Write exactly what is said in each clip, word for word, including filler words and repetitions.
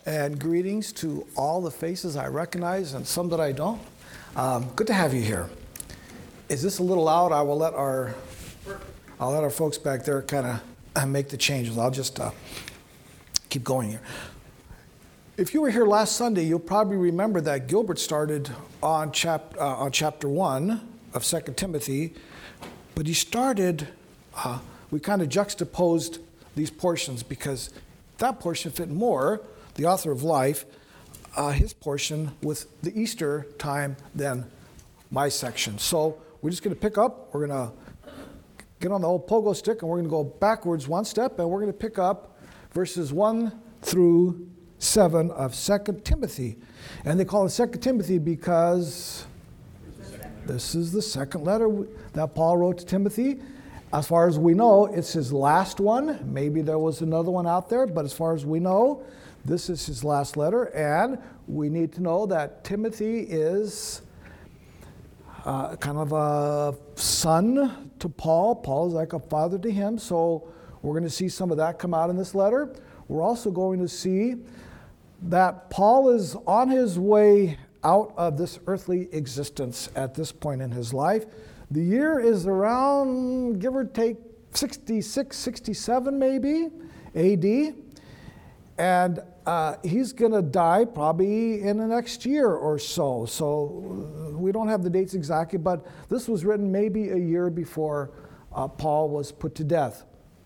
And greetings to all the faces I recognize and some that I don't. Um, good to have you here. Is this a little loud? I will let our I'll let our folks back there kind of make the changes. I'll just uh, keep going here. If you were here last Sunday, you'll probably remember that Gilbert started on, chap, uh, on chapter one of Second Timothy, but he started, uh, we kind of juxtaposed these portions because that portion fit more, the author of life, uh, his portion with the Easter time than my section. So we're just going to pick up, we're going to get on the old pogo stick, and we're going to go backwards one step, and we're going to pick up verses one through seven of Second Timothy. And they call it Second Timothy because this is the second letter that Paul wrote to Timothy. As far as we know, it's his last one. Maybe there was another one out there, but as far as we know, this is his last letter. And we need to know that Timothy is uh, kind of a son to Paul. Paul is like a father to him. So we're going to see some of that come out in this letter. We're also going to see that Paul is on his way out of this earthly existence at this point in his life. The year is around, give or take, sixty-six, sixty-seven maybe, A D. And uh, he's going to die probably in the next year or so. So we don't have the dates exactly, but this was written maybe a year before uh, Paul was put to death.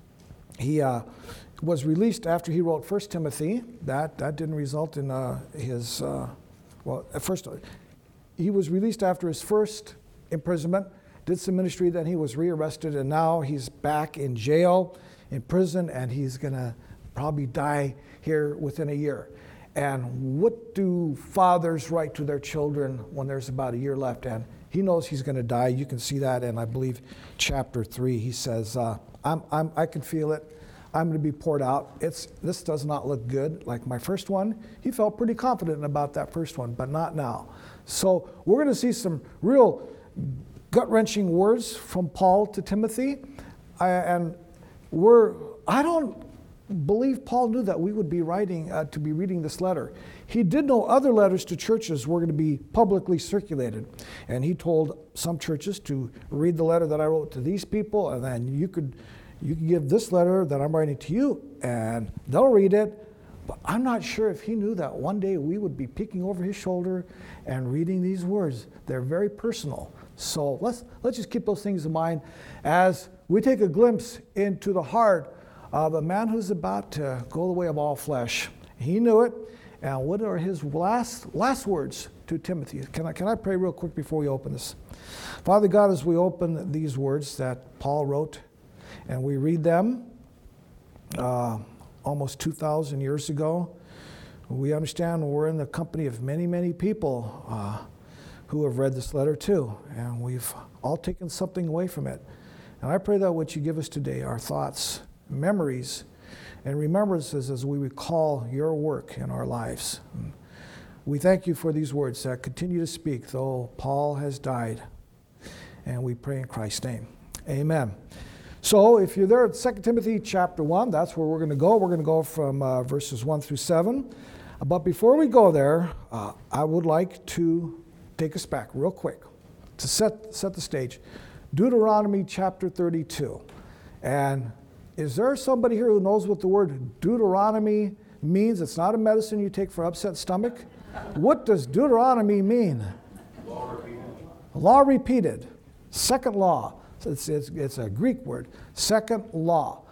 He uh, was released after he wrote First Timothy. That, that didn't result in uh, his, uh, well, at first, he was released after his first imprisonment, did some ministry, then he was rearrested, and now he's back in jail, in prison, and he's going to probably die here within a year. And what do fathers write to their children when there's about a year left? And he knows he's going to die. You can see that in, I believe, chapter three. He says, uh, I'm, I'm, I can feel it. I'm going to be poured out. It's, this does not look good like my first one. He felt pretty confident about that first one, but not now. So we're going to see some real gut-wrenching words from Paul to Timothy. I, and we're, I don't believe Paul knew that we would be writing, uh, to be reading this letter. He did know other letters to churches were going to be publicly circulated. And he told some churches to read the letter that I wrote to these people, and then you could You can give this letter that I'm writing to you, and they'll read it. But I'm not sure if he knew that one day we would be peeking over his shoulder and reading these words. They're very personal. So let's let's just keep those things in mind as we take a glimpse into the heart of a man who's about to go the way of all flesh. He knew it. And what are his last last words to Timothy? Can I, can I pray real quick before we open this? Father God, as we open these words that Paul wrote, and we read them uh, almost two thousand years ago, we understand we're in the company of many, many people uh, who have read this letter too, and we've all taken something away from it. And I pray that what you give us today, our thoughts, memories, and remembrances as we recall your work in our lives. We thank you for these words that continue to speak, though Paul has died. And we pray in Christ's name. Amen. So if you're there at Second Timothy chapter one, that's where we're going to go. We're going to go from uh, verses one through seven. But before we go there, uh, I would like to take us back real quick to set, set the stage. Deuteronomy chapter thirty-two. And is there somebody here who knows what the word Deuteronomy means? It's not a medicine you take for upset stomach. What does Deuteronomy mean? Law repeated. Law repeated. Second law. It's, it's, it's a Greek word, second law.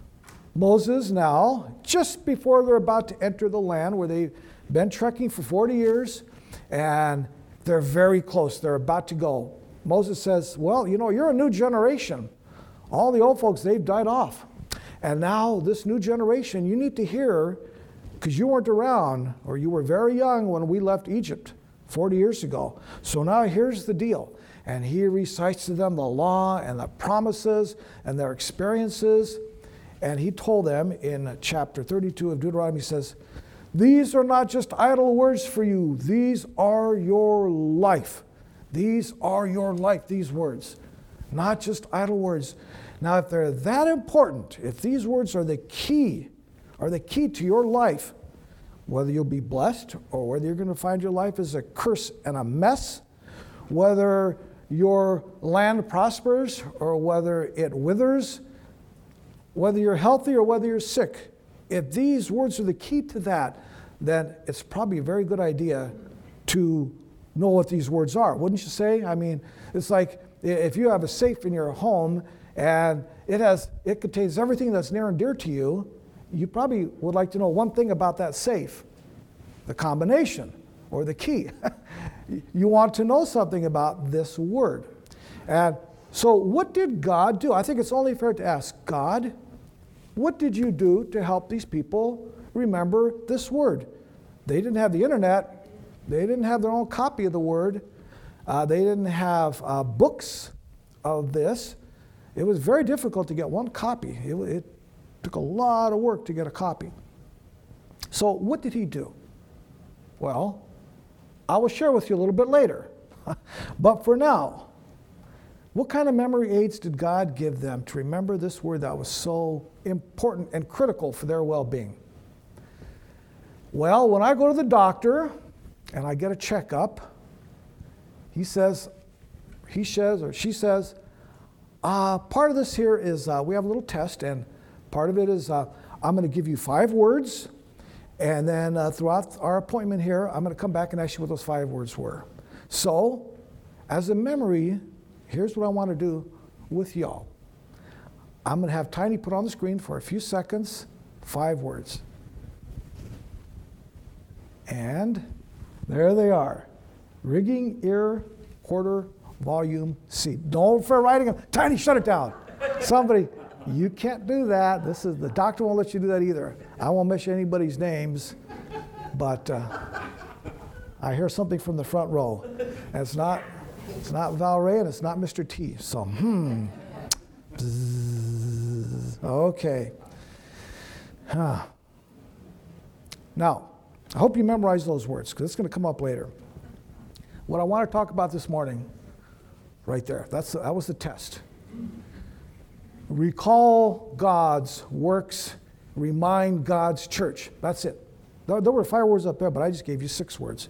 Moses now, just before they're about to enter the land where they've been trekking for forty years, and they're very close, they're about to go. Moses says, well, you know, you're a new generation. All the old folks, they've died off. And now this new generation, you need to hear, because you weren't around, or you were very young when we left Egypt forty years ago. So now here's the deal. And he recites to them the law and the promises and their experiences. And he told them in chapter thirty-two of Deuteronomy, he says, these are not just idle words for you. These are your life. These are your life, these words. Not just idle words. Now, if they're that important, if these words are the key, are the key to your life, whether you'll be blessed or whether you're going to find your life as a curse and a mess, whether your land prospers or whether it withers, whether you're healthy or whether you're sick. If these words are the key to that, then it's probably a very good idea to know what these words are, wouldn't you say? I mean, it's like if you have a safe in your home and it has it contains everything that's near and dear to you, you probably would like to know one thing about that safe, the combination or the key. You want to know something about this word. And so what did God do? I think it's only fair to ask, God, what did you do to help these people remember this word? They didn't have the internet. They didn't have their own copy of the word. Uh, they didn't have uh, books of this. It was very difficult to get one copy. It, it took a lot of work to get a copy. So what did he do? Well, I will share with you a little bit later. But for now, what kind of memory aids did God give them to remember this word that was so important and critical for their well-being? Well, when I go to the doctor and I get a checkup, he says, he says, or she says, uh, part of this here is uh, we have a little test, and part of it is uh, I'm going to give you five words, and then uh, throughout our appointment here, I'm going to come back and ask you what those five words were. So, as a memory, here's what I want to do with y'all. I'm going to have Tiny put on the screen for a few seconds, five words. And there they are. Rigging ear quarter volume C. Don't for writing them. Tiny, shut it down. Somebody, you can't do that. This is the doctor won't let you do that either. I won't mention anybody's names, but uh, I hear something from the front row. And it's not it's not Val Ray and it's not Mister T. So hmm. Bzzz. Okay. Huh. Now, I hope you memorize those words because it's going to come up later. What I want to talk about this morning, right there, that's, that was the test. Recall God's works, remind God's church. That's it. There, there were five words up there, but I just gave you six words.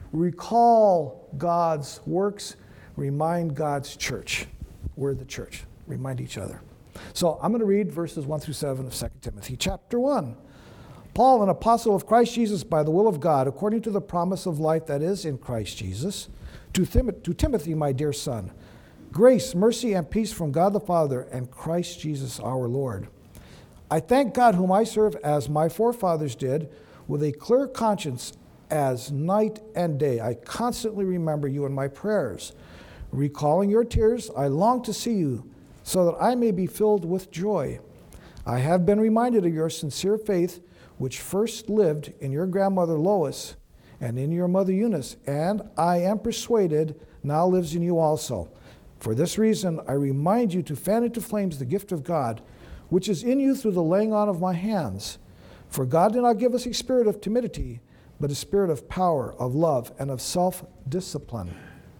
Recall God's works, remind God's church. We're the church. Remind each other. So I'm going to read verses one through seven of Second Timothy chapter one. Paul, an apostle of Christ Jesus by the will of God, according to the promise of life that is in Christ Jesus, to, Tim- to Timothy, my dear son, grace, mercy, and peace from God the Father and Christ Jesus our Lord. I thank God whom I serve as my forefathers did, with a clear conscience as night and day. I constantly remember you in my prayers. Recalling your tears, I long to see you, so that I may be filled with joy. I have been reminded of your sincere faith, which first lived in your grandmother Lois and in your mother Eunice, and I am persuaded now lives in you also. For this reason, I remind you to fan into flames the gift of God, which is in you through the laying on of my hands. For God did not give us a spirit of timidity, but a spirit of power, of love, and of self-discipline.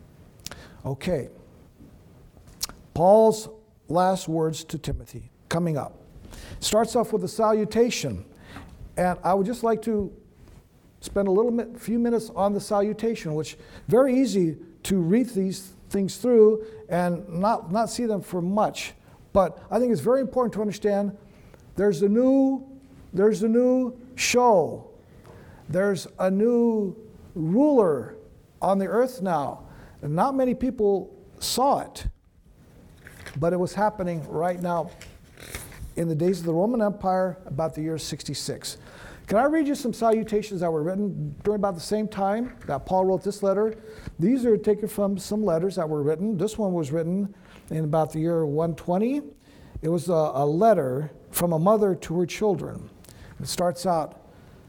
Okay. Paul's last words to Timothy, coming up. Starts off with a salutation. And I would just like to spend a little bit, few minutes on the salutation, which very easy to read these things through and not, not see them for much. But I think it's very important to understand there's a new, there's a new show. There's a new ruler on the earth now. And not many people saw it, but it was happening right now in the days of the Roman Empire, about the year sixty-six. Can I read you some salutations that were written during about the same time that Paul wrote this letter? These are taken from some letters that were written. This one was written in about the year one twenty. It was a, a letter from a mother to her children. It starts out,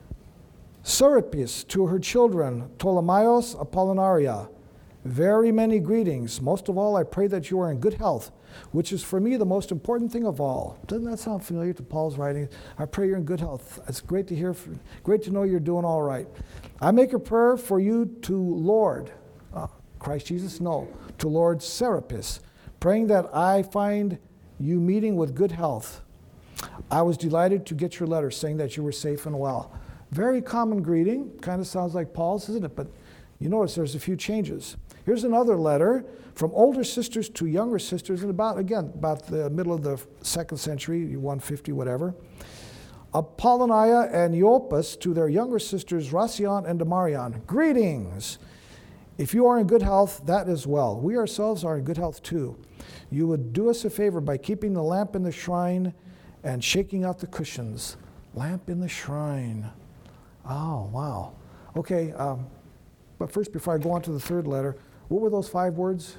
Serapis to her children, Ptolemaios Apollinaria. Very many greetings. Most of all, I pray that you are in good health, which is for me the most important thing of all. Doesn't that sound familiar to Paul's writing? I pray you're in good health. It's great to hear, great to know you're doing all right. I make a prayer for you to Lord, uh, Christ Jesus, no, to Lord Serapis, praying that I find you meeting with good health. I was delighted to get your letter saying that you were safe and well. Very common greeting. Kind of sounds like Paul's, isn't it? But you notice there's a few changes. Here's another letter from older sisters to younger sisters, and about, again, about the middle of the second century, one fifty, whatever. Apollonia and Eopas to their younger sisters, Racion and Demarion. Greetings. If you are in good health, that is well. We ourselves are in good health too. You would do us a favor by keeping the lamp in the shrine and shaking out the cushions. Lamp in the shrine. Oh, wow. Okay, um, but first, before I go on to the third letter, what were those five words?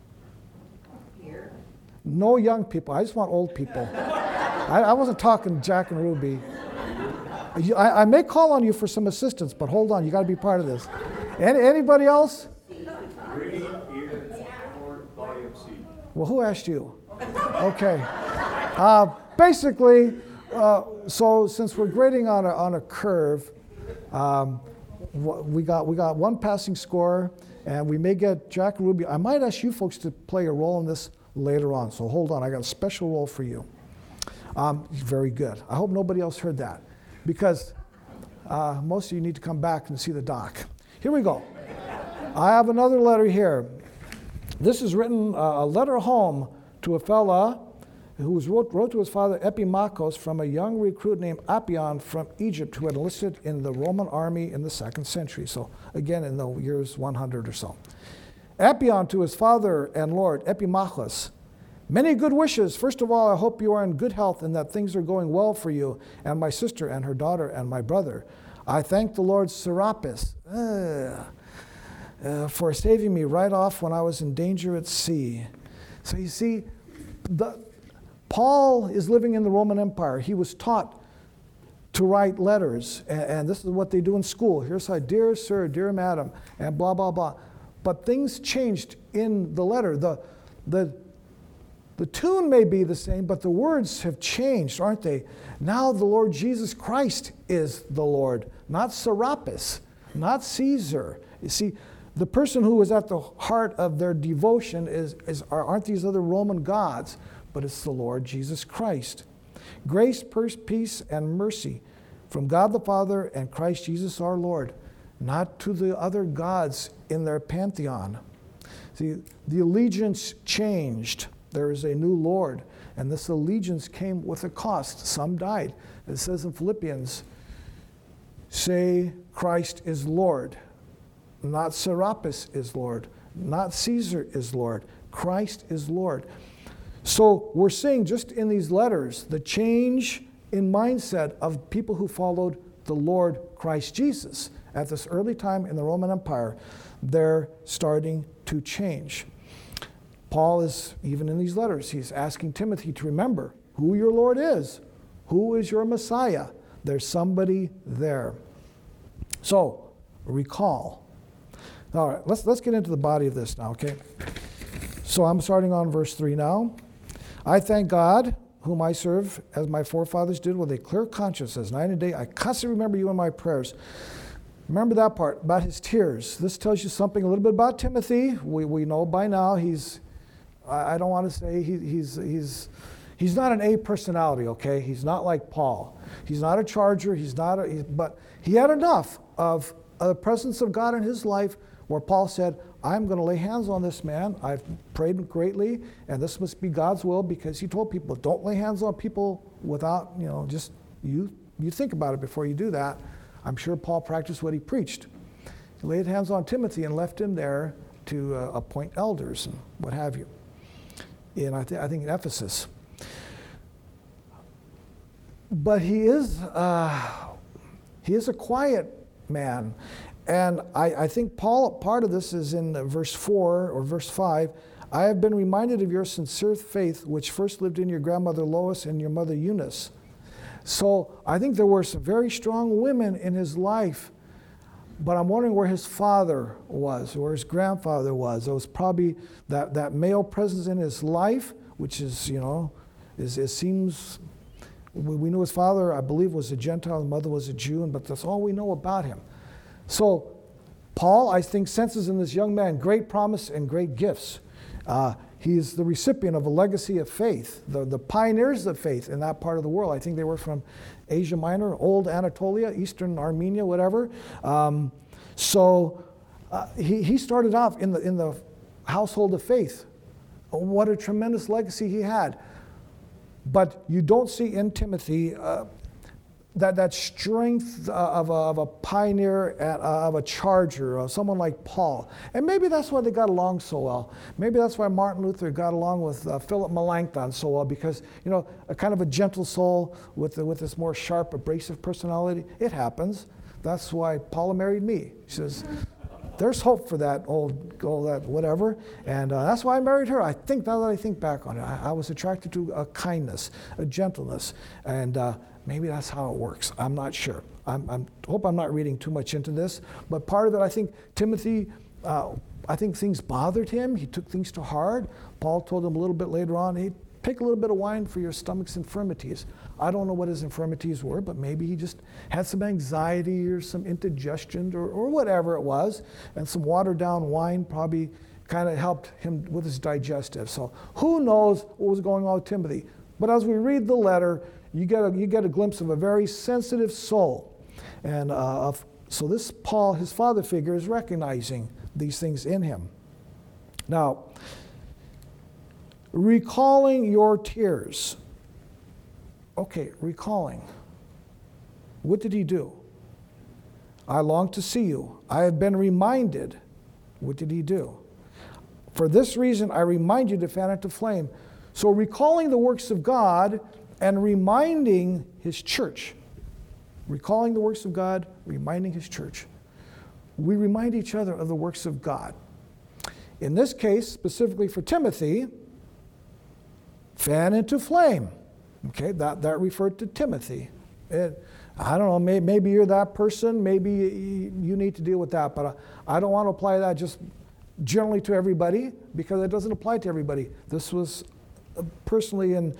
Here. No young people. I just want old people. I, I wasn't talking Jack and Ruby. You, I, I may call on you for some assistance, but hold on, you got to be part of this. Any, anybody else? Reading in Lord Volume C. Well, who asked you? Okay. Uh, basically, uh, so since we're grading on a, on a curve, um, we got we got one passing score, and we may get Jack and Ruby. I might ask you folks to play a role in this later on. So hold on, I got a special role for you. Um, very good. I hope nobody else heard that, because uh, most of you need to come back and see the doc. Here we go. I have another letter here. This is written, uh, a letter home to a fella who was wrote, wrote to his father Epimachus from a young recruit named Appion from Egypt who had enlisted in the Roman army in the second century. So again, in the years one hundred or so. Appion to his father and Lord Epimachus. Many good wishes. First of all, I hope you are in good health and that things are going well for you and my sister and her daughter and my brother. I thank the Lord Serapis uh, uh, for saving me right off when I was in danger at sea. So you see, the, Paul is living in the Roman Empire. He was taught to write letters, and, and this is what they do in school. Here's how, dear sir, dear madam, and blah, blah, blah. But things changed in the letter. The, the, the tune may be the same, but the words have changed, aren't they? Now the Lord Jesus Christ is the Lord, not Serapis, not Caesar. You see, the person who is at the heart of their devotion is, is aren't these other Roman gods, but it's the Lord Jesus Christ. Grace, peace, and mercy from God the Father and Christ Jesus our Lord, not to the other gods in their pantheon. See, the allegiance changed. There is a new Lord, and this allegiance came with a cost. Some died. It says in Philippians, say Christ is Lord, not Serapis is Lord, not Caesar is Lord. Christ is Lord. So we're seeing just in these letters the change in mindset of people who followed the Lord Christ Jesus. At this early time in the Roman Empire, they're starting to change. Paul is, even in these letters, he's asking Timothy to remember who your Lord is. Who is your Messiah? There's somebody there. So, recall. All right, let's, let's get into the body of this now, okay? So I'm starting on verse three now. I thank God, whom I serve, as my forefathers did, with a clear conscience, as night and day. I constantly remember you in my prayers. Remember that part about his tears. This tells you something a little bit about Timothy. We we know by now he's, I, I don't want to say he, he's he's he's not an A personality, okay? He's not like Paul. He's not a charger. He's not a, he, but he had enough of uh, the presence of God in his life where Paul said, I'm going to lay hands on this man. I've prayed greatly, and this must be God's will, because he told people, don't lay hands on people without, you know, just you you think about it before you do that. I'm sure Paul practiced what he preached. He laid hands on Timothy and left him there to uh, appoint elders and what have you. In I, th- I think in Ephesus. But he is uh, he is a quiet man. And I, I think Paul, part of this is in verse four or verse five. I have been reminded of your sincere faith, which first lived in your grandmother Lois and your mother Eunice. So I think there were some very strong women in his life, but I'm wondering where his father was, where his grandfather was. There was probably that, that male presence in his life, which is, you know, is, it seems, we, we knew his father, I believe, was a Gentile, his mother was a Jew, but that's all we know about him. So Paul, I think, senses in this young man great promise and great gifts. Uh, he's the recipient of a legacy of faith, the, the pioneers of faith in that part of the world. I think they were from Asia Minor, Old Anatolia, Eastern Armenia, whatever. Um, so uh, he, he started off in the, in the household of faith. What a tremendous legacy he had. But you don't see in Timothy uh, that, that strength of a, of a pioneer, at, uh, of a charger, of someone like Paul. And maybe that's why they got along so well. Maybe that's why Martin Luther got along with uh, Philip Melanchthon so well, because, you know, a kind of a gentle soul with, with this more sharp, abrasive personality. It happens. That's why Paula married me. She says, there's hope for that old, old that whatever. And uh, that's why I married her. I think, now that I think back on it, I, I was attracted to a kindness, a gentleness. And uh, maybe that's how it works. I'm not sure. I'm, I'm hope I'm not reading too much into this. But part of it, I think Timothy, uh, I think things bothered him. He took things to heart. Paul told him a little bit later on, hey, take a little bit of wine for your stomach's infirmities. I don't know what his infirmities were, but maybe he just had some anxiety or some indigestion or, or whatever it was, and some watered down wine probably kind of helped him with his digestive. So who knows what was going on with Timothy? But as we read the letter, you get a, you get a glimpse of a very sensitive soul. And uh, of, so this Paul, his father figure, is recognizing these things in him. Now, recalling your tears. Okay, recalling. What did he do? I long to see you. I have been reminded. What did he do? For this reason, I remind you to fan it to flame. So recalling the works of God and reminding his church. Recalling the works of God, reminding his church. We remind each other of the works of God. In this case, specifically for Timothy, fan into flame. Okay, that, that referred to Timothy. It, I don't know, may, maybe you're that person, maybe you, you need to deal with that, but I, I don't want to apply that just generally to everybody, because it doesn't apply to everybody. This was personally and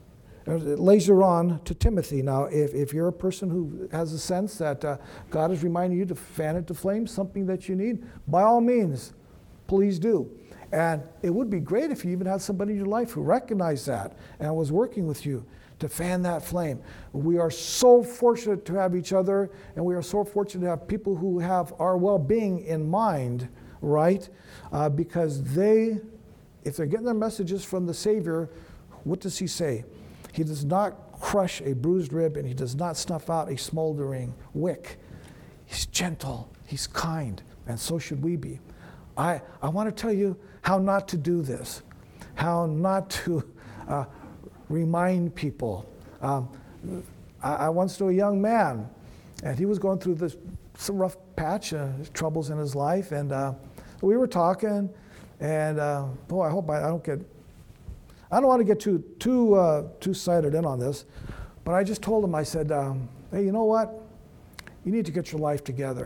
later on to Timothy. Now, if, if you're a person who has a sense that uh, God is reminding you to fan it to flame, something that you need, by all means, please do. And it would be great if you even had somebody in your life who recognized that and was working with you to fan that flame. We are so fortunate to have each other, and we are so fortunate to have people who have our well-being in mind, right? Uh, because they, if they're getting their messages from the Savior, what does he say? He does not crush a bruised rib, and he does not snuff out a smoldering wick. He's gentle, he's kind, and so should we be. I, I want to tell you how not to do this, how not to uh, remind people. Um, I, I once knew a young man, and he was going through this some rough patch, uh, troubles in his life, and uh, we were talking, and uh, boy, I hope I, I don't get, I don't want to get too too uh, too sighted in on this, but I just told him, I said, um, hey, you know what? You need to get your life together.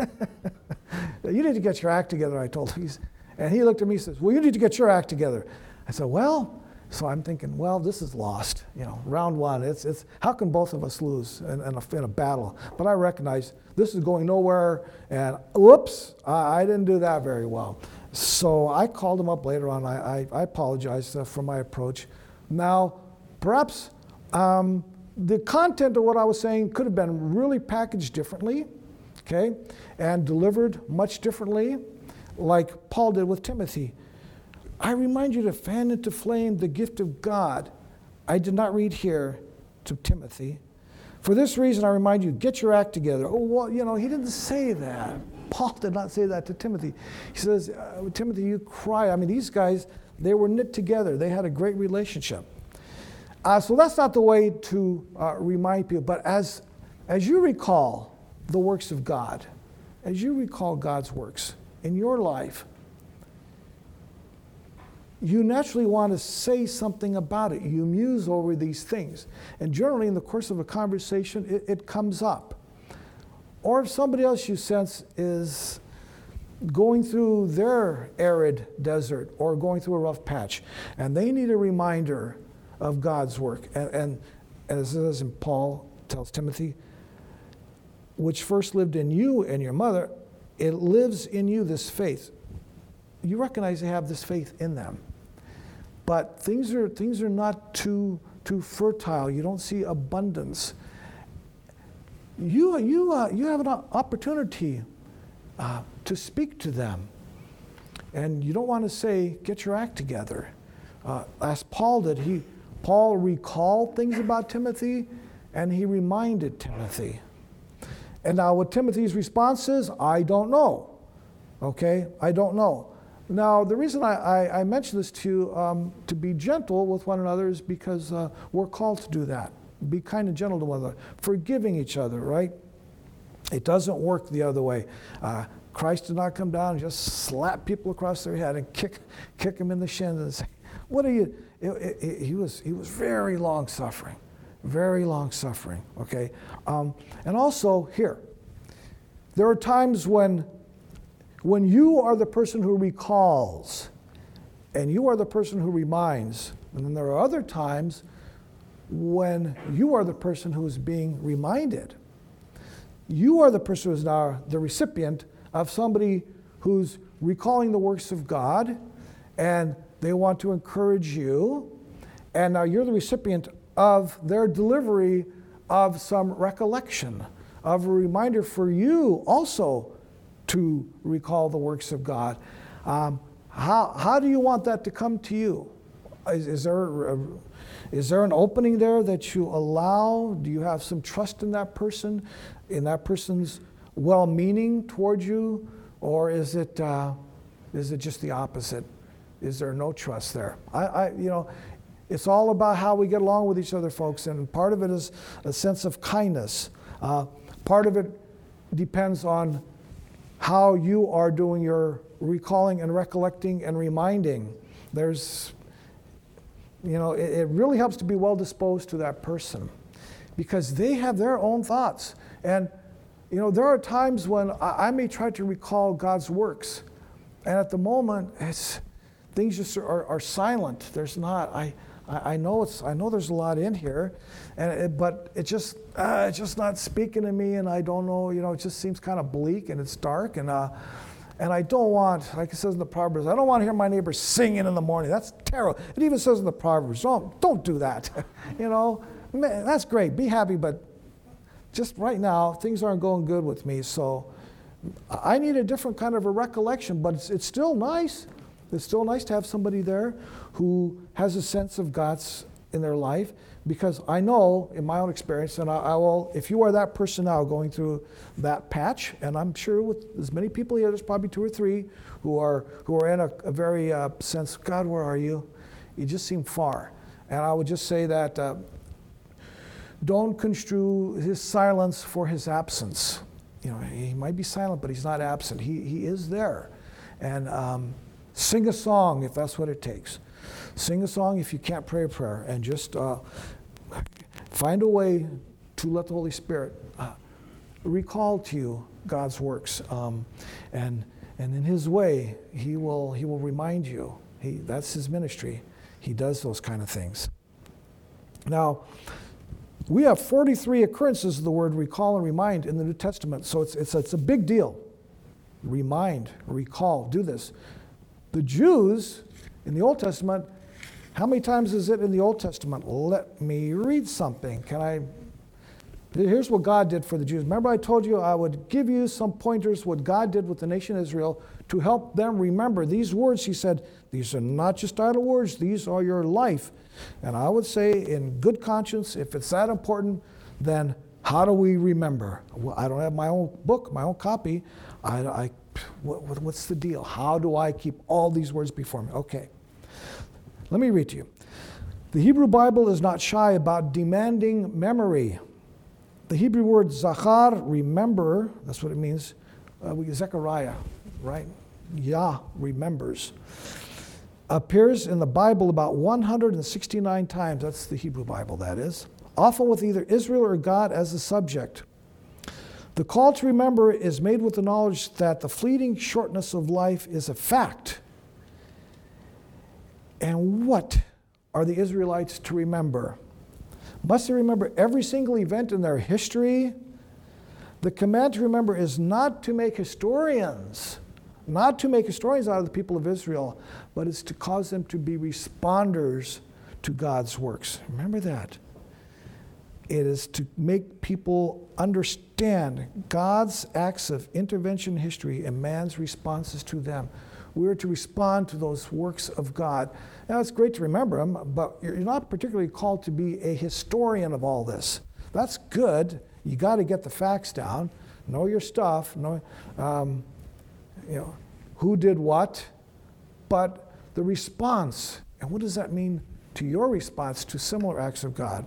You need to get your act together, I told him. He's, and he looked at me and says, well, you need to get your act together. I said, well, so I'm thinking, well, this is lost. You know, round one, it's, it's how can both of us lose in, in, a, in a battle? But I recognize this is going nowhere, and whoops, I, I didn't do that very well. So I called him up later on. I, I, I apologized uh, for my approach. Now, perhaps um, the content of what I was saying could have been really packaged differently, okay, and delivered much differently, like Paul did with Timothy. I remind you to fan into flame the gift of God. I did not read here to Timothy. For this reason, I remind you, get your act together. Oh, well, you know, he didn't say that. Paul did not say that to Timothy. He says, uh, Timothy, you cry. I mean, these guys, they were knit together. They had a great relationship. Uh, so that's not the way to uh, remind people. But as, as you recall the works of God, as you recall God's works in your life, you naturally want to say something about it. You muse over these things. And generally, in the course of a conversation, it, it comes up. Or if somebody else you sense is going through their arid desert or going through a rough patch, and they need a reminder of God's work. And, and as, as Paul tells Timothy, which first lived in you and your mother, it lives in you, this faith. You recognize they have this faith in them. but things are things are not too too fertile. You don't see abundance. You you uh, you have an opportunity uh, to speak to them, and you don't want to say, "Get your act together." Uh, as Paul did, he Paul recalled things about Timothy, and he reminded Timothy. And now, what Timothy's response is, I don't know. Okay, I don't know. Now, the reason I, I, I mention this to you, um, to be gentle with one another, is because uh, we're called to do that. Be kind and gentle to one another, forgiving each other, right? It doesn't work the other way. Uh, Christ did not come down and just slap people across their head and kick kick them in the shins and say, "What are you?" It, it, it, he was he was very long suffering, very long suffering. Okay, um, and also here, there are times when. When you are the person who recalls, and you are the person who reminds, and then there are other times when you are the person who is being reminded. You are the person who is now the recipient of somebody who's recalling the works of God, and they want to encourage you, and now you're the recipient of their delivery of some recollection, of a reminder for you also to recall the works of God. Um, how, how do you want that to come to you? Is, is, there a, is there an opening there that you allow? Do you have some trust in that person, in that person's well-meaning towards you? Or is it, uh, is it just the opposite? Is there no trust there? I, I, you know, it's all about how we get along with each other, folks, and part of it is a sense of kindness. Uh, part of it depends on how you are doing your recalling and recollecting and reminding. There's, you know, it, it really helps to be well disposed to that person because they have their own thoughts. And, you know, there are times when I, I may try to recall God's works, and at the moment, it's, things just are, are silent. There's not, I, I know it's, I know there's a lot in here, and it, but it just, uh, it's just not speaking to me, and I don't know, you know, it just seems kind of bleak and it's dark, and uh, and I don't want, like it says in the Proverbs, I don't want to hear my neighbor singing in the morning. That's terrible. It even says in the Proverbs, don't don't do that. You know, man, that's great. Be happy, but just right now things aren't going good with me, so I need a different kind of a recollection. But it's it's still nice. It's still nice to have somebody there who has a sense of God's in their life, because I know in my own experience, and I, I will, if you are that person now going through that patch, and I'm sure with as many people here, there's probably two or three who are who are in a, a very uh, sense, God, where are you? You just seem far. And I would just say that uh, don't construe his silence for his absence. You know, he might be silent, but he's not absent. He he is there. And um, sing a song if that's what it takes. Sing a song if you can't pray a prayer, and just uh, find a way to let the Holy Spirit uh, recall to you God's works, um, and and in His way, He will He will remind you. He that's His ministry. He does those kind of things. Now, we have forty-three occurrences of the word recall and remind in the New Testament, so it's it's it's a big deal. Remind, recall, do this. The Jews in the Old Testament, how many times is it in the Old Testament? Let me read something. Can I? Here's what God did for the Jews. Remember I told you I would give you some pointers what God did with the nation of Israel to help them remember these words. He said, these are not just idle words, these are your life. And I would say in good conscience, if it's that important, then how do we remember? Well, I don't have my own book, my own copy. I, I what, what's the deal? How do I keep all these words before me? Okay. Let me read to you. The Hebrew Bible is not shy about demanding memory. The Hebrew word zachar, remember, that's what it means. Uh, we, Zechariah, right? Yah remembers. Appears in the Bible about one hundred sixty-nine times. That's the Hebrew Bible, that is. Often with either Israel or God as the subject. The call to remember is made with the knowledge that the fleeting shortness of life is a fact. And what are the Israelites to remember? Must they remember every single event in their history? The command to remember is not to make historians. not to make historians out of the people of Israel, but it's to cause them to be responders to God's works. Remember that. It is to make people understand God's acts of intervention in history and man's responses to them. We are to respond to those works of God. Now, it's great to remember them, but you're not particularly called to be a historian of all this. That's good. You got to get the facts down, know your stuff, know um, you know who did what, but the response, and what does that mean to your response to similar acts of God?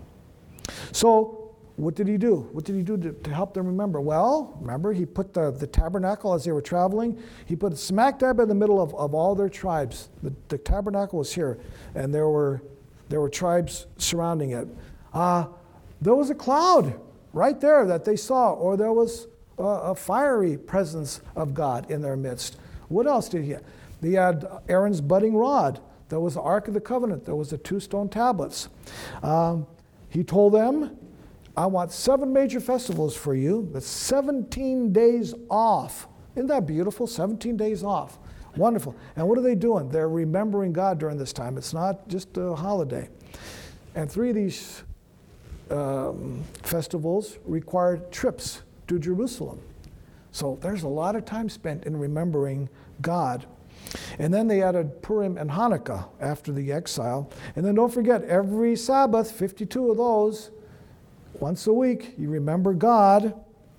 So, what did he do? What did he do to, to help them remember? Well, remember, he put the, the tabernacle as they were traveling, he put it smack dab in the middle of, of all their tribes. The, the tabernacle was here, and there were, there were tribes surrounding it. Uh, there was a cloud right there that they saw, or there was a, a fiery presence of God in their midst. What else did he have? He had Aaron's budding rod. There was the Ark of the Covenant. There was the two stone tablets. Um, He told them, I want seven major festivals for you. That's seventeen days off. Isn't that beautiful? seventeen days off. Wonderful. And what are they doing? They're remembering God during this time. It's not just a holiday. And three of these um, festivals required trips to Jerusalem. So there's a lot of time spent in remembering God. And then they added Purim and Hanukkah after the exile. And then don't forget, every Sabbath, fifty-two of those, once a week, you remember God.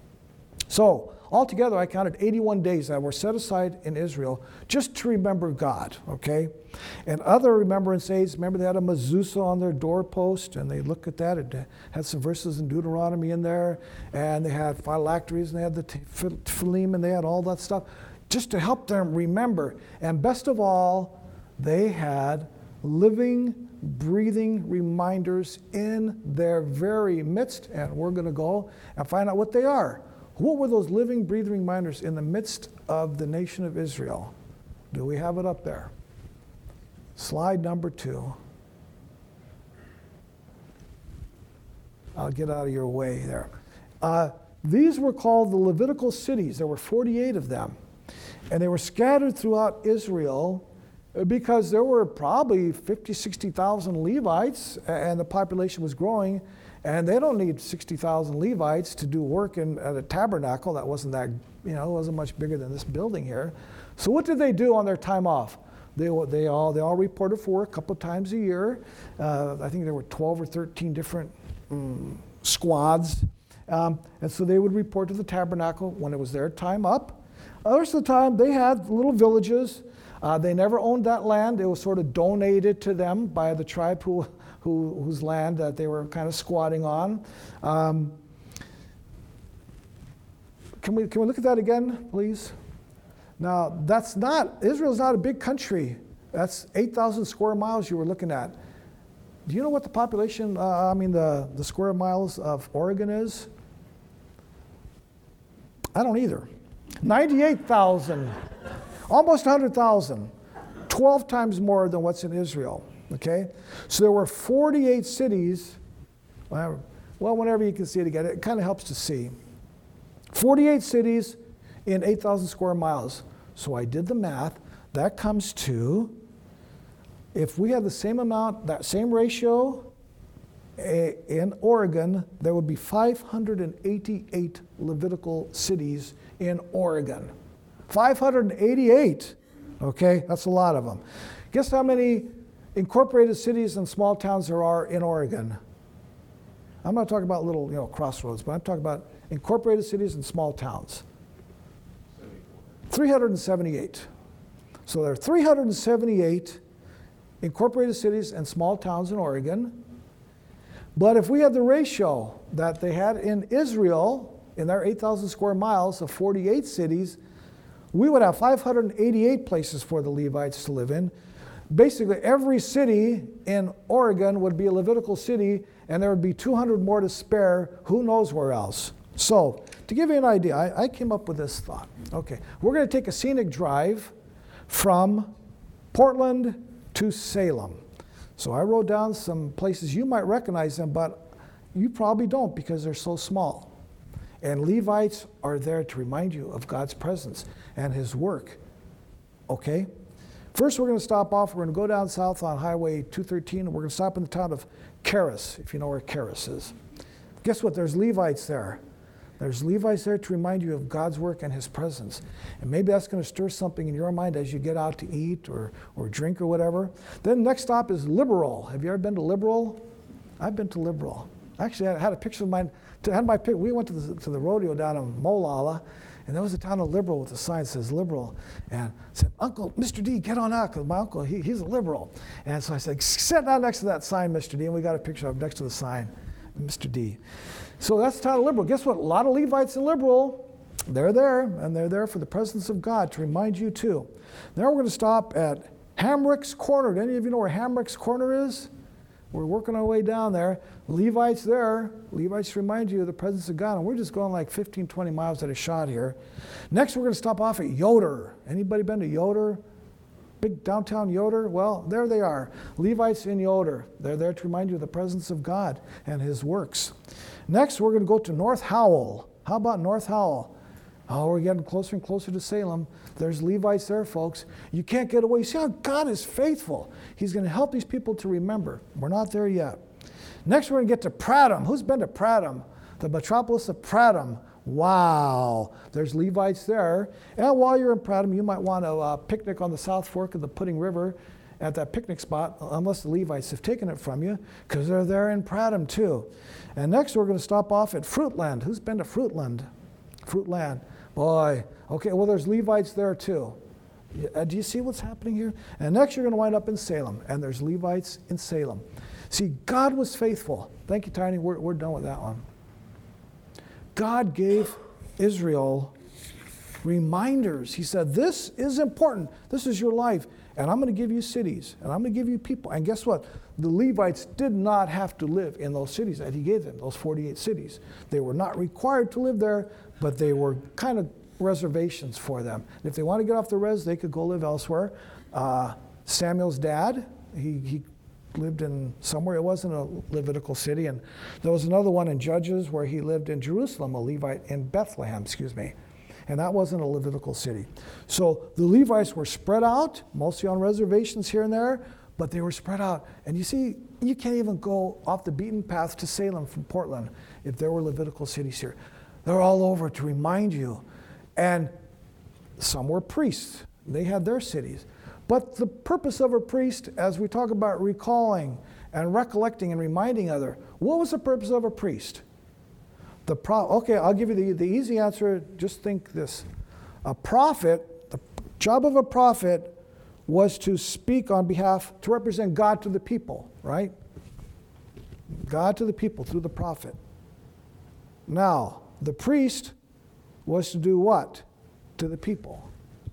So altogether, I counted eighty-one days that were set aside in Israel just to remember God, okay? And other remembrance aids, remember they had a mezuzah on their doorpost, and they look at that. It had some verses in Deuteronomy in there, and they had phylacteries, and they had the tefillin, and they had all that stuff, just to help them remember. And best of all, they had living, breathing reminders in their very midst, and we're going to go and find out what they are. What were those living, breathing reminders in the midst of the nation of Israel? Do we have it up there? Slide number two. I'll get out of your way there. Uh, these were called the Levitical cities. There were forty-eight of them. And they were scattered throughout Israel because there were probably fifty, sixty thousand Levites, and the population was growing, and they don't need sixty thousand Levites to do work in at a tabernacle that wasn't that, you know, it wasn't much bigger than this building here. So what did they do on their time off? They, they, all, they all reported for work a couple of times a year. Uh, I think there were twelve or thirteen different um, squads. Um, and so they would report to the tabernacle when it was their time up. The rest of the time, they had little villages. Uh, they never owned that land. It was sort of donated to them by the tribe who, who, whose land that they were kind of squatting on. Um, can we, can we look at that again, please? Now, that's not, Israel's not a big country. That's eight thousand square miles you were looking at. Do you know what the population, uh, I mean, the, the square miles of Oregon is? I don't either. ninety-eight thousand, almost one hundred thousand, twelve times more than what's in Israel, okay? So there were forty-eight cities, well, whenever you can see it again, it kind of helps to see. forty-eight cities in eight thousand square miles. So I did the math. That comes to, if we had the same amount, that same ratio a, in Oregon, there would be five hundred eighty-eight Levitical cities in Oregon. five hundred eighty-eight, okay? That's a lot of them. Guess how many incorporated cities and small towns there are in Oregon? I'm not talking about little, you know, crossroads, but I'm talking about incorporated cities and small towns. three hundred seventy-eight. So there are three hundred seventy-eight incorporated cities and small towns in Oregon. But if we had the ratio that they had in Israel, in their eight thousand square miles of forty-eight cities, we would have five hundred eighty-eight places for the Levites to live in. Basically, every city in Oregon would be a Levitical city, and there would be two hundred more to spare, who knows where else. So, to give you an idea, I, I came up with this thought. Okay, we're going to take a scenic drive from Portland to Salem. So I wrote down some places, you might recognize them, but you probably don't because they're so small. And Levites are there to remind you of God's presence and his work okay? First, we're going to stop off. We're going to go down south on Highway two thirteen, and we're going to stop in the town of Charis, if you know where Charis is. Guess what? There's Levites there. There's Levites there to remind you of God's work and his presence. And maybe that's going to stir something in your mind as you get out to eat or, or drink or whatever. Then next stop is Liberal. Have you ever been to Liberal? I've been to Liberal. Actually, I had a picture of mine. I had my pic. We went to the, to the rodeo down in Molalla, and there was a town of Liberal with a sign that says Liberal. And I said, Uncle, Mister D, get on out, because my uncle, he, he's a liberal. And so I said, sit down next to that sign, Mister D. And we got a picture of him next to the sign, Mister D. So that's the town of Liberal. Guess what? A lot of Levites in Liberal, they're there, and they're there for the presence of God to remind you too. Now we're going to stop at Hamrick's Corner. Do any of you know where Hamrick's Corner is? We're working our way down there. Levites there. Levites remind you of the presence of God. And we're just going like fifteen, twenty miles at a shot here. Next, we're going to stop off at Yoder. Anybody been to Yoder? Big downtown Yoder? Well, there they are. Levites in Yoder. They're there to remind you of the presence of God and his works. Next, we're going to go to North Howell. How about North Howell? Oh, we're getting closer and closer to Salem. There's Levites there, folks. You can't get away. You see how God is faithful. He's going to help these people to remember. We're not there yet. Next, we're going to get to Prattam. Who's been to Prattam? The metropolis of Prattam. Wow. There's Levites there. And while you're in Prattam, you might want to uh, picnic on the South Fork of the Pudding River at that picnic spot, unless the Levites have taken it from you, because they're there in Prattam too. And next, we're going to stop off at Fruitland. Who's been to Fruitland? Fruitland. Boy, okay, well, there's Levites there too. Uh, do you see what's happening here? And next, you're going to wind up in Salem, and there's Levites in Salem. See, God was faithful. Thank you, Tiny. We're, we're done with that one. God gave Israel reminders. He said, this is important. This is your life, and I'm going to give you cities, and I'm going to give you people. And guess what? The Levites did not have to live in those cities that he gave them, those forty-eight cities. They were not required to live there, but they were kind of reservations for them. And if they want to get off the res, they could go live elsewhere. Uh, Samuel's dad, he, he lived in somewhere. It wasn't a Levitical city. And there was another one in Judges where he lived in Jerusalem, a Levite in Bethlehem, excuse me. And that wasn't a Levitical city. So the Levites were spread out, mostly on reservations here and there, but they were spread out. And you see, you can't even go off the beaten path to Salem from Portland if there were Levitical cities here. They're all over to remind you. And some were priests. They had their cities. But the purpose of a priest, as we talk about recalling and recollecting and reminding other, what was the purpose of a priest? The pro- okay, I'll give you the, the easy answer. Just think this. A prophet, the job of a prophet was to speak on behalf, to represent God to the people, right? God to the people through the prophet. Now, the priest was to do what to the people?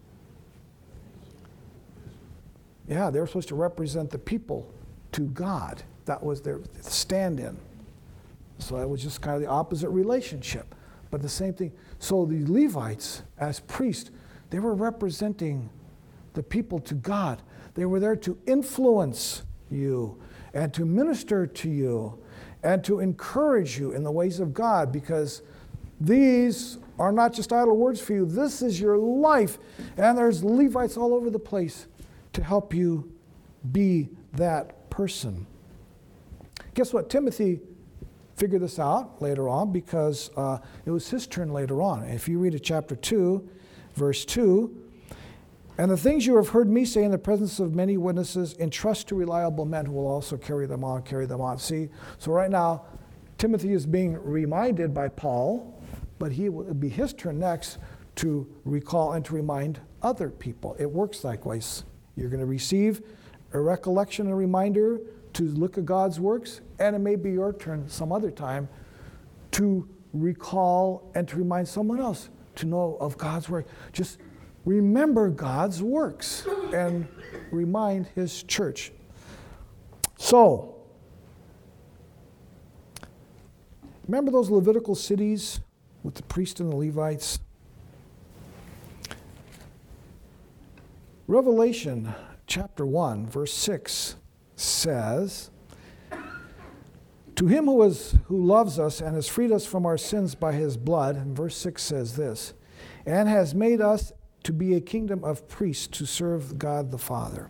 Yeah, they were supposed to represent the people to God. That was their stand-in. So that was just kind of the opposite relationship. But the same thing. So the Levites, as priests, they were representing the people to God. They were there to influence you and to minister to you and to encourage you in the ways of God, because these are not just idle words for you. This is your life. And there's Levites all over the place to help you be that person. Guess what? Timothy figured this out later on, because uh, it was his turn later on. If you read it, chapter two, verse two, and the things you have heard me say in the presence of many witnesses, entrust to reliable men who will also carry them on, carry them on. See, so right now, Timothy is being reminded by Paul, but he will be his turn next to recall and to remind other people. It works likewise. You're going to receive a recollection, a reminder to look at God's works, and it may be your turn some other time to recall and to remind someone else to know of God's work. Just remember God's works and remind his church. So, remember those Levitical cities with the priests and the Levites? Revelation chapter one, verse six says, to him who is who loves us and has freed us from our sins by his blood, and verse six says this, and has made us to be a kingdom of priests to serve God the Father.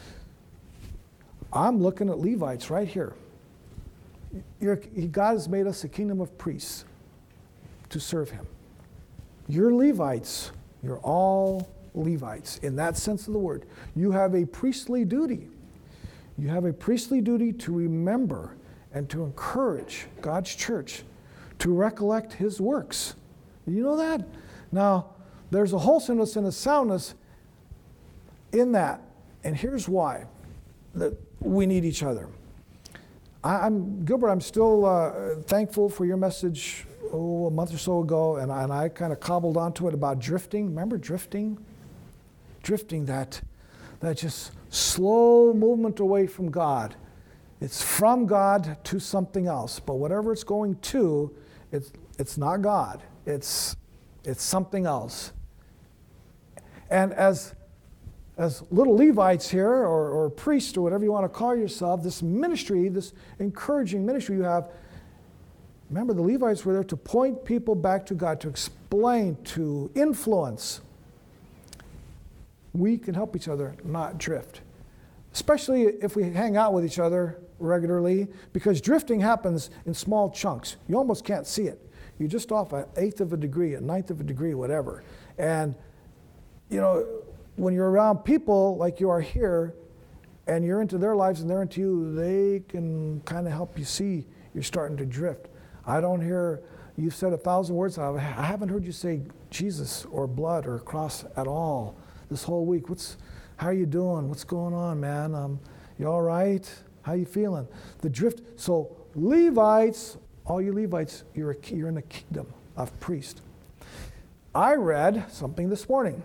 I'm looking at Levites right here. You're, God has made us a kingdom of priests to serve him. You're Levites. You're all Levites in that sense of the word. You have a priestly duty. You have a priestly duty to remember and to encourage God's church to recollect his works. You know that? Now, there's a wholesomeness and a soundness in that. And here's why. That we need each other. I, I'm Gilbert, I'm still uh, thankful for your message oh, a month or so ago, and I, and I kind of cobbled onto it about drifting. Remember drifting? Drifting, that, that just slow movement away from God. It's from God to something else, but whatever it's going to, it's, it's not God. It's, it's something else. And as As little Levites here, or, or priests, or whatever you want to call yourself, this ministry, this encouraging ministry you have, remember the Levites were there to point people back to God, to explain, to influence. We can help each other not drift, especially if we hang out with each other regularly, because drifting happens in small chunks. You almost can't see it. You're just off an eighth of a degree, a ninth of a degree, whatever. And, you know, when you're around people like you are here, and you're into their lives and they're into you, they can kind of help you see you're starting to drift. I don't hear, you've said a thousand words, I haven't heard you say Jesus or blood or cross at all this whole week. What's, how are you doing? What's going on, man? Um, you all right? How you feeling? The drift. So Levites, all you Levites, you're, a, you're in a kingdom of priests. I read something this morning.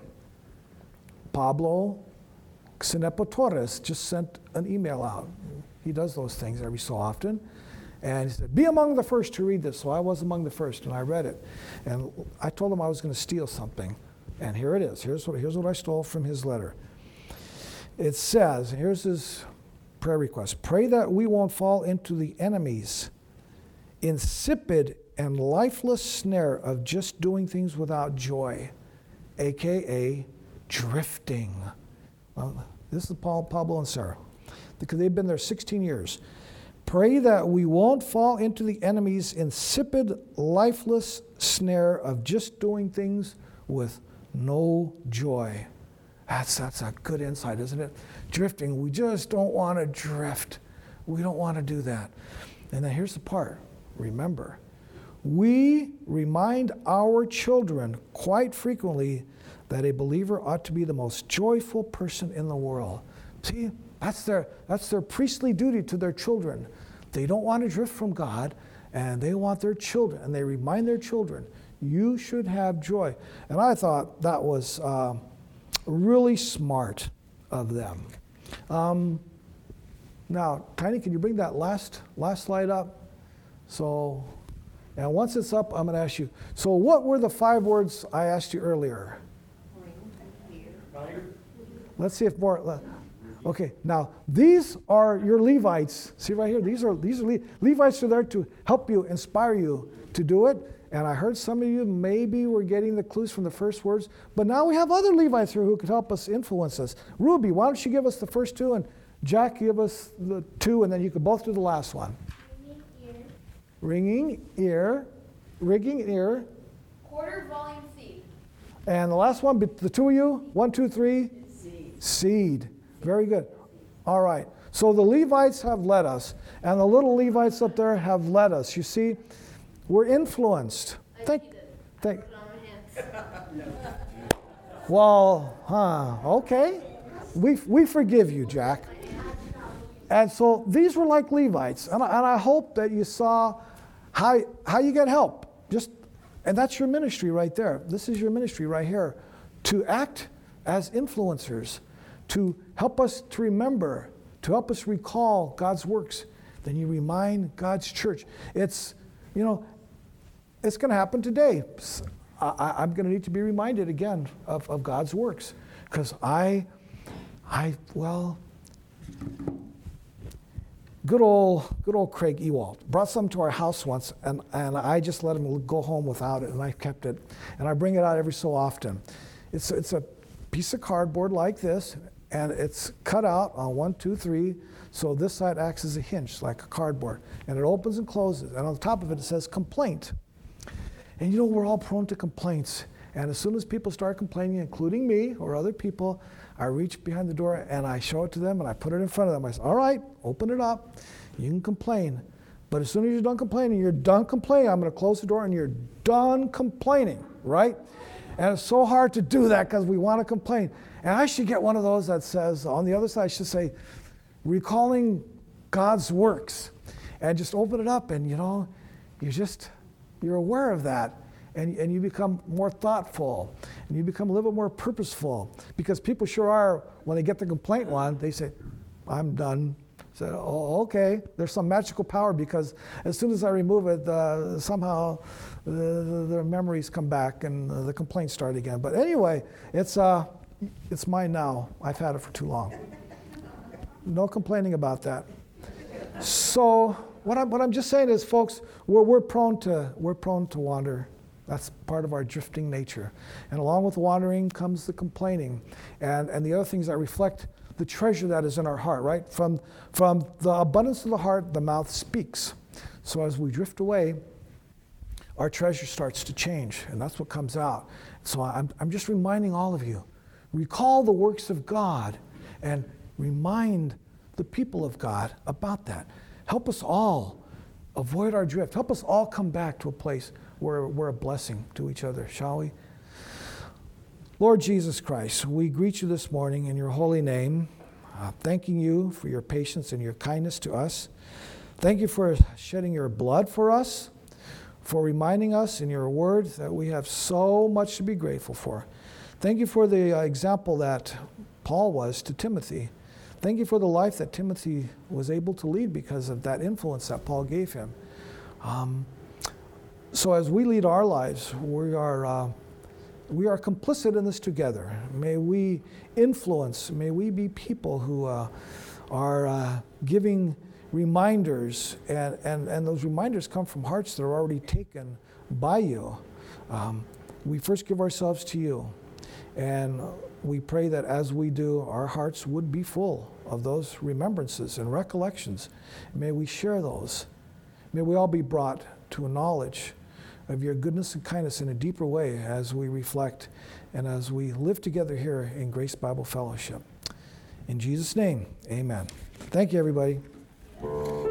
Pablo Xinepo Torres just sent an email out. He does those things every so often. And he said, be among the first to read this. So I was among the first, and I read it. And I told him I was going to steal something. And here it is. Here's what, here's what I stole from his letter. It says, here's his prayer request. Pray that we won't fall into the enemy's insipid and lifeless snare of just doing things without joy, a k a drifting. Well, this is Paul, Pablo and Sarah, because they've been there sixteen years. Pray that we won't fall into the enemy's insipid, lifeless snare of just doing things with no joy. That's, that's a good insight, isn't it? Drifting, we just don't want to drift. We don't want to do that. And then here's the part. Remember, we remind our children quite frequently that a believer ought to be the most joyful person in the world. See, that's their, that's their priestly duty to their children. They don't want to drift from God, and they want their children, and they remind their children, you should have joy. And I thought that was uh, really smart of them. Um, now, Tiny, can you bring that last, last slide up? So, and once it's up, I'm going to ask you, so what were the five words I asked you earlier? Let's see if more. Okay, now these are your Levites. See right here, these are these are Le- Levites are there to help you, inspire you to do it. And I heard some of you maybe were getting the clues from the first words, but now we have other Levites here who could help us influence us. Ruby, why don't you give us the first two, and Jack, give us the two, and then you can both do the last one. Ringing ear, rigging ear. Quarter volume seed. And the last one, the two of you, one, two, three. Seed. Seed. Very good. All right. So the Levites have led us, and the little Levites up there have led us. You see, we're influenced. I Thank, cheated. thank. I put it on my hands. Well, huh? Okay. We we forgive you, Jack. And so these were like Levites, and I, and I hope that you saw how how you get help. Just, and that's your ministry right there. This is your ministry right here, to act as influencers, to help us to remember, to help us recall God's works. Then you remind God's church. It's, you know, it's going to happen today. I, I'm going to need to be reminded again of, of God's works, because I, I, well, good old, good old Craig Ewald brought some to our house once, and, and I just let him go home without it, and I kept it, and I bring it out every so often. It's, it's a piece of cardboard like this, and it's cut out on one, two, three, so this side acts as a hinge, like a cardboard, and it opens and closes, and on the top of it, it says complaint. And you know, we're all prone to complaints, and as soon as people start complaining, including me or other people, I reach behind the door and I show it to them and I put it in front of them. I say, all right, open it up, you can complain, but as soon as you're done complaining, you're done complaining, I'm going to close the door and you're done complaining, right? And it's so hard to do that because we want to complain. And I should get one of those that says, on the other side, I should say, recalling God's works. And just open it up and, you know, you just, you're aware of that. And, and you become more thoughtful. And you become a little bit more purposeful. Because people sure are, when they get the complaint one, they say, I'm done. So, oh, okay, there's some magical power because as soon as I remove it, uh, somehow the, the, the memories come back and the complaints start again. But anyway, it's, uh, it's mine now. I've had it for too long. No complaining about that. So what I'm, what I'm just saying is, folks, we're, we're, prone to, we're prone to wander. That's part of our drifting nature. And along with wandering comes the complaining and, and the other things that reflect the treasure that is in our heart, right? From, from the abundance of the heart, the mouth speaks. So as we drift away, our treasure starts to change, and that's what comes out. So I'm, I'm just reminding all of you, recall the works of God and remind the people of God about that. Help us all avoid our drift. Help us all come back to a place where we're a blessing to each other, shall we? Lord Jesus Christ, we greet you this morning in your holy name, uh, thanking you for your patience and your kindness to us. Thank you for shedding your blood for us, for reminding us in your word that we have so much to be grateful for. Thank you for the uh, example that Paul was to Timothy. Thank you for the life that Timothy was able to lead because of that influence that Paul gave him. Um, so as we lead our lives, we are... Uh, We are complicit in this together. May we influence, may we be people who uh, are uh, giving reminders, and, and, and those reminders come from hearts that are already taken by you. Um, we first give ourselves to you, and we pray that as we do, our hearts would be full of those remembrances and recollections. May we share those. May we all be brought to a knowledge of your goodness and kindness in a deeper way as we reflect and as we live together here in Grace Bible Fellowship. In Jesus' name, amen. Thank you, everybody.